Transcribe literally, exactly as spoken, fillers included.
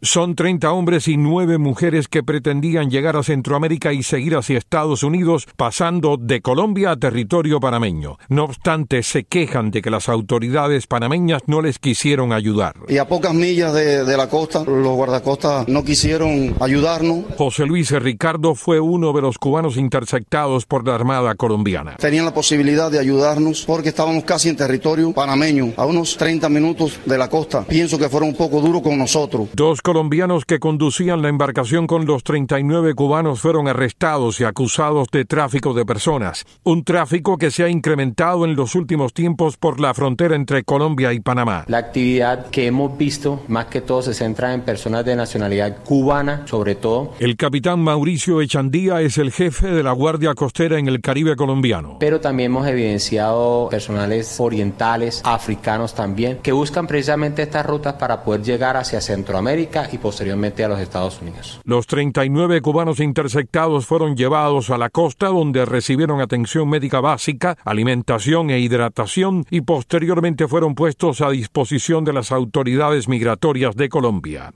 Son treinta hombres y nueve mujeres que pretendían llegar a Centroamérica y seguir hacia Estados Unidos, pasando de Colombia a territorio panameño. No obstante, se quejan de que las autoridades panameñas no les quisieron ayudar. Y a pocas millas de, de la costa, los guardacostas no quisieron ayudarnos. José Luis Ricardo fue uno de los cubanos interceptados por la Armada colombiana. Tenían la posibilidad de ayudarnos porque estábamos casi en territorio panameño, a unos treinta minutos de la costa. Pienso que fueron un poco duros con nosotros. Dos colombianos que conducían la embarcación con los treinta y nueve cubanos fueron arrestados y acusados de tráfico de personas, un tráfico que se ha incrementado en los últimos tiempos por la frontera entre Colombia y Panamá. La actividad que hemos visto más que todo se centra en personas de nacionalidad cubana, sobre todo. El capitán Mauricio Echandía es el jefe de la Guardia Costera en el Caribe colombiano. Pero también hemos evidenciado personales orientales, africanos también, que buscan precisamente estas rutas para poder llegar hacia Centroamérica y posteriormente a los Estados Unidos. Los treinta y nueve cubanos interceptados fueron llevados a la costa, donde recibieron atención médica básica, alimentación e hidratación, y posteriormente fueron puestos a disposición de las autoridades migratorias de Colombia.